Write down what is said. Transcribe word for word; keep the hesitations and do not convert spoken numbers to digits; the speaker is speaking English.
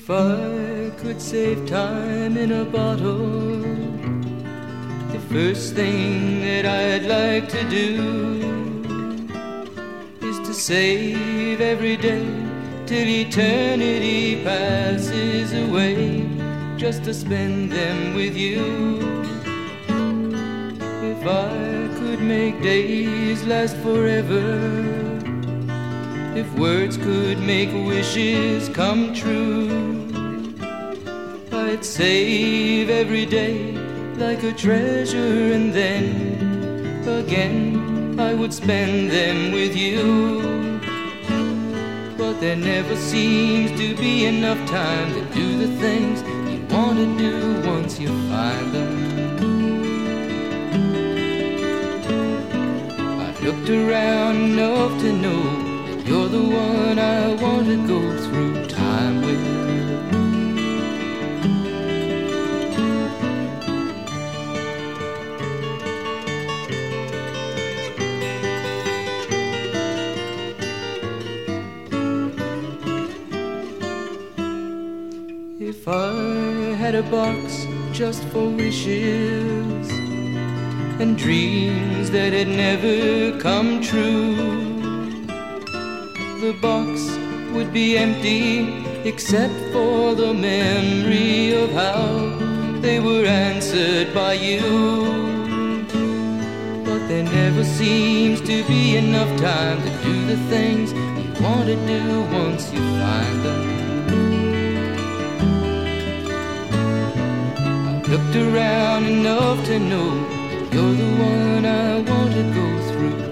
If I could save time in a bottle, the first thing that I'd like to do is to save every day till eternity passes away, just to spend them with you. If I could make days last forever, if words could make wishes come true, I'd save every day like a treasure, and then again I would spend them with you. But there never seems to be enough time to do the things you want to do once you find them. I've looked around enough to know that you're the one I want to go through time with. If I had a box just for wishes and dreams that had never come true, the box would be empty except for the memory of how they were answered by you. But there never seems to be enough time to do the things you want to do once you find them. Looked around enough to know that you're the one I want to go through